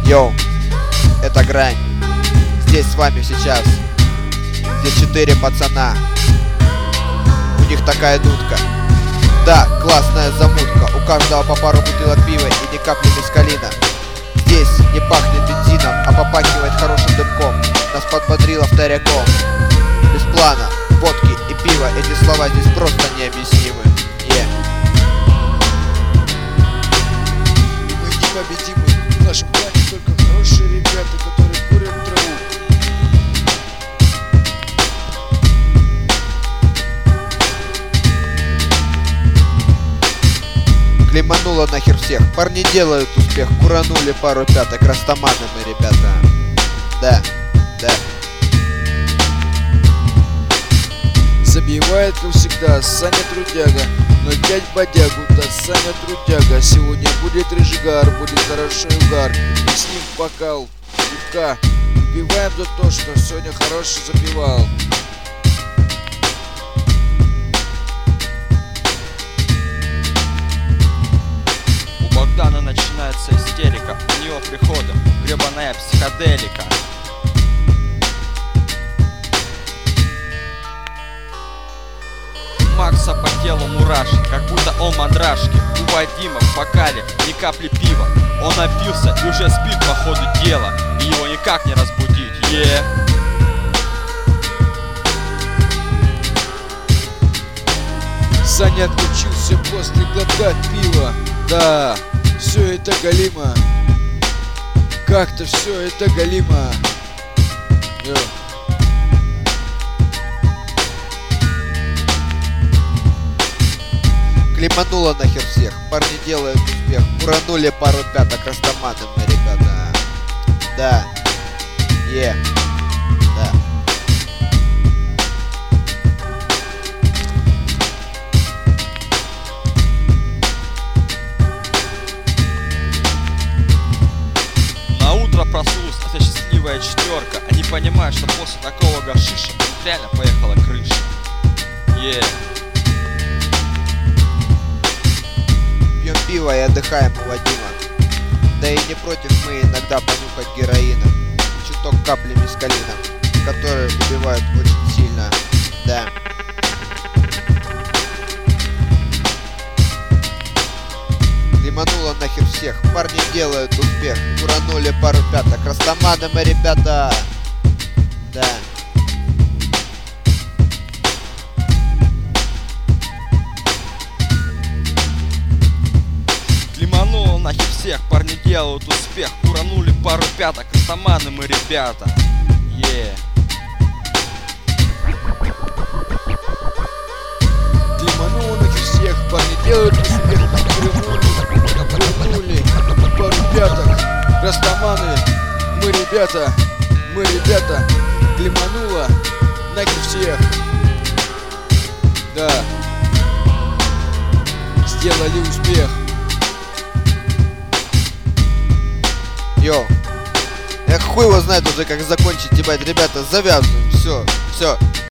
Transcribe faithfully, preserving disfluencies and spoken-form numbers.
Йоу, это Грань. Здесь с вами сейчас. Здесь четыре пацана. У них такая дудка. Да, классная замутка. У каждого по пару бутылок пива и ни капли мескалина. Здесь не пахнет бензином, а попахивает хорошим дымком. Нас подбодрило вторяком. Без плана, водки и пива. Эти слова здесь просто необъяснимы. Yeah. Мы непобедимы. В нашем плане только хорошие ребята, которые курят траву. Клеймануло нахер всех. Парни делают успех. Куранули пару пяток. Растаманы мы, ребята. Да, да. Забивает, как всегда, Саня трудяга. Но дядь бодягу, да Саня трудяга. Сегодня будет рыжигар, будет хороший угар. И с ним бокал пивка. Выпиваем за то, что сегодня хороший запивал. У Богдана начинается истерика. У него приходом гребаная психоделика. Макса по телу мурашки, как будто он мандрашки. У Вадима в бокале ни капли пива. Он напился и уже спит по ходу дела, и его никак не разбудить. Yeah. Саня отключился после глотка пива. Да, все это галимо. Как-то все это галимо. Йо. Клеймануло нахер всех. Парни делают успех. Куранули пару пяток. Растаманы мы, ребята. Да. Е. Да. На утро проснулась эта счастливая четверка. Они понимают, что после такого гашиша у них реально поехала крыша. Yeah. Пьем пиво и отдыхаем у Вадима. Да и не против мы иногда понюхать героина. Чуток капли мескалина, которые убивают очень сильно. Да. Лимануло нахер всех. Парни делают успех. Куранули пару пяток. Растаманы мы, ребята. Да. Клеймануло нахер всех, парни делают успех. Куранули пару пяток, растаманы мы, ребята. Yeah. Клеймануло нахер всех, парни делают успех. Куранули пару пяток. Растаманы, мы ребята. Мы ребята. Клеймануло нахер всех. Да. Сделали успех. Йоу. Эх, хуй его знает уже, как закончить, ебать, ребята, завязываем, все, все.